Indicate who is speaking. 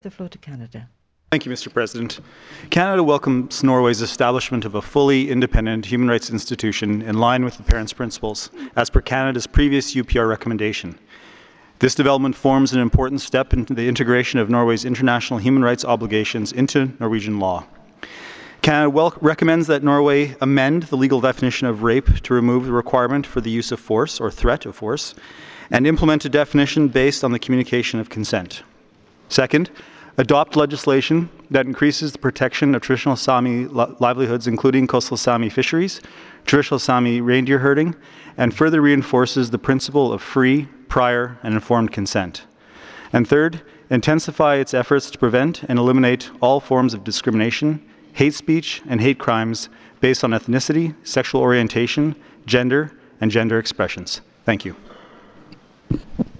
Speaker 1: The floor to Canada.
Speaker 2: Thank you, Mr. President. Canada welcomes Norway's establishment of a fully independent human rights institution in line with the Parents' Principles, as per Canada's previous UPR recommendation. This development forms an important step in the integration of Norway's international human rights obligations into Norwegian law. Canada recommends that Norway amend the legal definition of rape to remove the requirement for the use of force or threat of force, and implement a definition based on the communication of consent. Second, adopt legislation that increases the protection of traditional Sami livelihoods, including coastal Sami fisheries, traditional Sami reindeer herding, and further reinforces the principle of free, prior, and informed consent. And third, intensify its efforts to prevent and eliminate all forms of discrimination, hate speech, and hate crimes based on ethnicity, sexual orientation, gender, and gender expressions. Thank you.